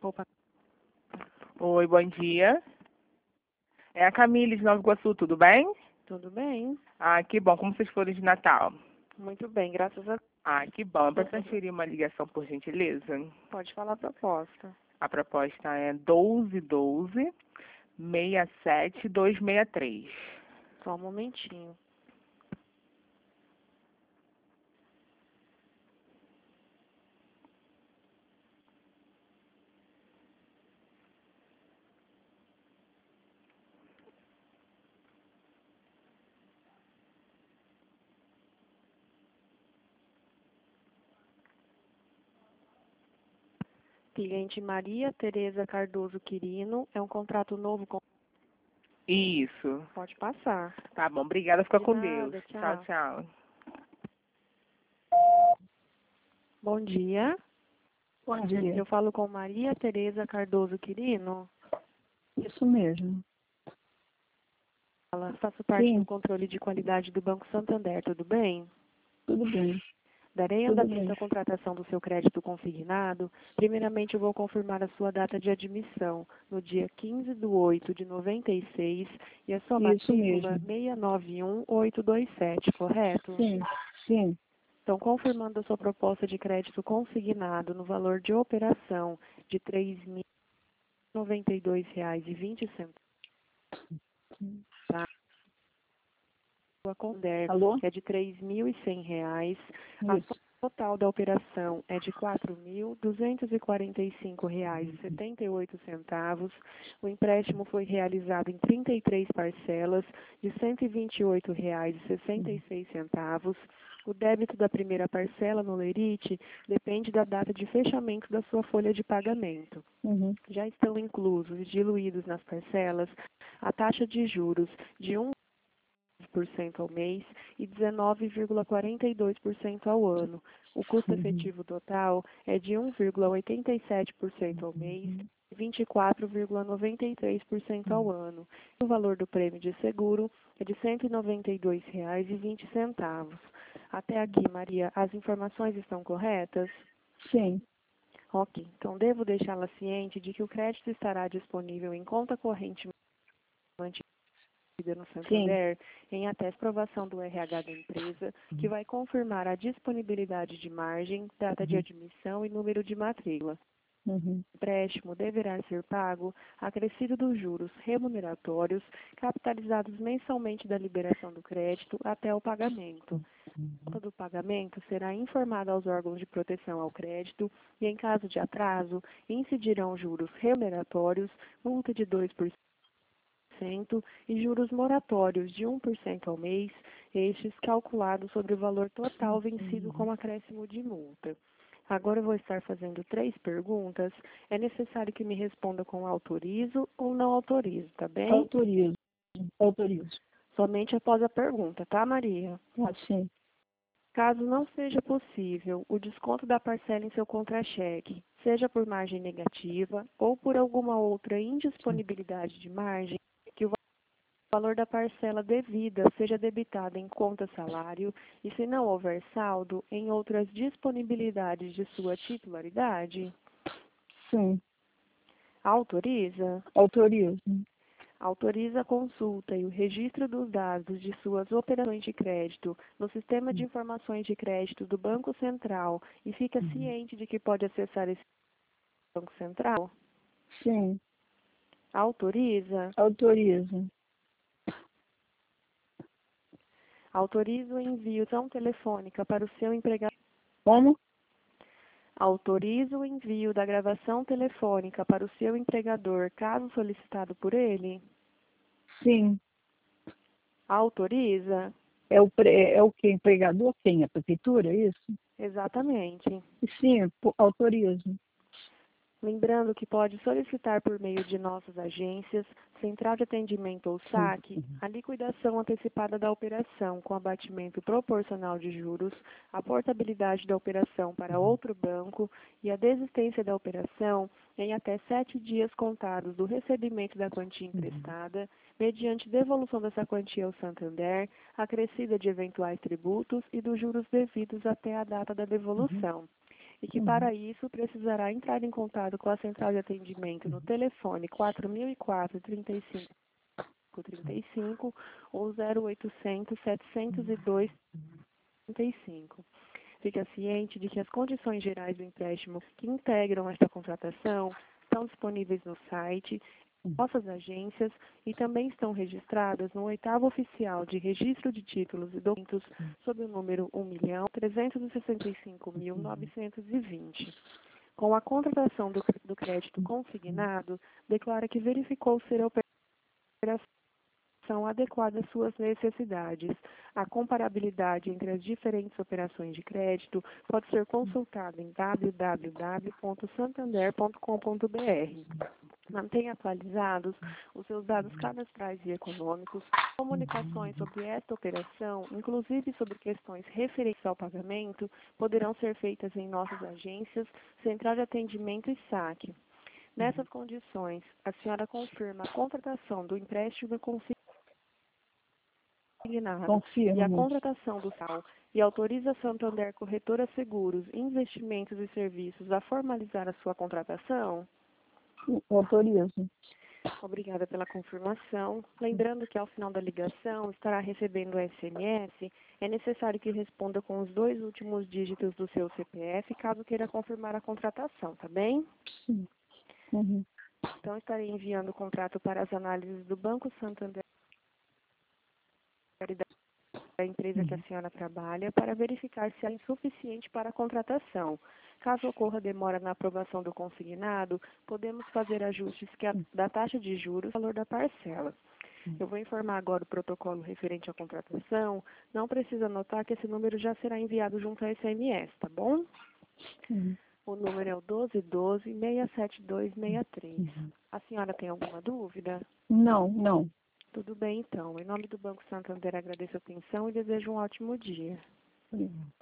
Opa, Oi, bom dia. É a Camille de Nova Iguaçu, tudo bem? tudo bem? Ah, que bom. Como vocês foram de Natal? Muito bem, graças a Deus. Ah, que bom. É para transferir uma ligação, por gentileza. Pode falar a proposta. A proposta é 1212-67263. Só um momentinho. Cliente Maria Tereza Cardoso Quirino. É um contrato novo com... Isso. Pode passar. Tá bom, obrigada. Fica De com nada, Deus. tchau. Tchau, tchau. Bom dia. Bom dia. Eu falo com Maria Tereza Cardoso Quirino. Isso mesmo. Ela faço parte Sim. do controle de qualidade do Banco Santander, tudo bem? Tudo bem. Darei Tudo andamento bem. à contratação do seu crédito consignado. Primeiramente, eu vou confirmar a sua data de admissão, no dia 15/8/96, e a sua Isso matrícula mesmo. 691827, correto? Sim, sim. Então, confirmando a sua proposta de crédito consignado no valor de operação de R$ 3.092,20, a Conder Alô? é de R$ 3.100. A Isso. soma total da operação é de R$ 4.245,78. O empréstimo foi realizado em 33 parcelas de R$ 128,66. O débito da primeira parcela no Lerite depende da data de fechamento da sua folha de pagamento. Uhum. Já estão inclusos e diluídos nas parcelas a taxa de juros de 1% ao mês e 19,42% ao ano. O custo efetivo total é de 1,87% ao mês e 24,93% ao ano. O valor do prêmio de seguro é de R$ 192,20. Até aqui, Maria, as informações estão corretas? Sim. Ok, então devo deixá-la ciente de que o crédito estará disponível em conta corrente mantida no Santander em até aprovação do RH da empresa, que vai confirmar a disponibilidade de margem, data de admissão e número de matrícula. Uhum. O empréstimo deverá ser pago acrescido dos juros remuneratórios, capitalizados mensalmente da liberação do crédito até o pagamento. A data do pagamento será informada aos órgãos de proteção ao crédito e, em caso de atraso, incidirão juros remuneratórios, multa de 2% e juros moratórios de 1% ao mês, estes calculados sobre o valor total vencido com acréscimo de multa. Agora eu vou estar fazendo 3 perguntas. É necessário que me responda com autorizo ou não autorizo, tá bem? Autorizo. Autorizo. Somente após a pergunta, tá, Maria? Ah, sim. Caso não seja possível o desconto da parcela em seu contra-cheque, seja por margem negativa ou por alguma outra indisponibilidade de margem, que o valor da parcela devida seja debitado em conta salário e, se não houver saldo, em outras disponibilidades de sua titularidade. Sim. Autoriza? Autorizo. Autoriza a consulta e o registro dos dados de suas operações de crédito no Sistema de Informações de Crédito do Banco Central e fica ciente de que pode acessar esse Banco Central? Sim. Autoriza? Autorizo. Autoriza o envio tão telefônica para o seu empregador. Como? Autoriza o envio da gravação telefônica para o seu empregador, caso solicitado por ele? Sim. Autoriza? É o que? Empregador? Quem? A prefeitura? É isso? Exatamente. Sim, autorizo. Lembrando que pode solicitar por meio de nossas agências, Central de Atendimento ou SAC, a liquidação antecipada da operação com abatimento proporcional de juros, a portabilidade da operação para outro banco e a desistência da operação em até 7 dias contados do recebimento da quantia emprestada, mediante devolução dessa quantia ao Santander, acrescida de eventuais tributos e dos juros devidos até a data da devolução. e que para isso precisará entrar em contato com a central de atendimento no telefone 4004 3535 ou 0800 702 35. Fica ciente de que as condições gerais do empréstimo que integram esta contratação estão disponíveis no site, em nossas agências e também estão registradas no 8º Oficial de Registro de Títulos e Documentos sob o número 1.365.920. Com a contratação do crédito consignado, declara que verificou ser a operação adequada às suas necessidades. A comparabilidade entre as diferentes operações de crédito pode ser consultada em www.santander.com.br. Mantenha atualizados os seus dados cadastrais e econômicos. Comunicações sobre esta operação, inclusive sobre questões referentes ao pagamento, poderão ser feitas em nossas agências, Central de Atendimento e SAC. Nessas condições, a senhora confirma a contratação do empréstimo consignado e a contratação do SAL e autoriza a Santander Corretora Seguros, Investimentos e Serviços a formalizar a sua contratação? Autorizo. Obrigada pela confirmação. Lembrando que ao final da ligação estará recebendo o SMS, é necessário que responda com os 2 últimos dígitos do seu CPF, caso queira confirmar a contratação, tá bem? Sim. Então estarei enviando o contrato para as análises do Banco Santander da empresa que a senhora trabalha para verificar se é insuficiente para a contratação. Caso ocorra demora na aprovação do consignado, podemos fazer ajustes da taxa de juros e valor da parcela. Eu vou informar agora o protocolo referente à contratação. Não precisa anotar que esse número já será enviado junto ao SMS, tá bom? O número é o 1212-67263. A senhora tem alguma dúvida? Não. Tudo bem, então. Em nome do Banco Santander, agradeço a atenção e desejo um ótimo dia.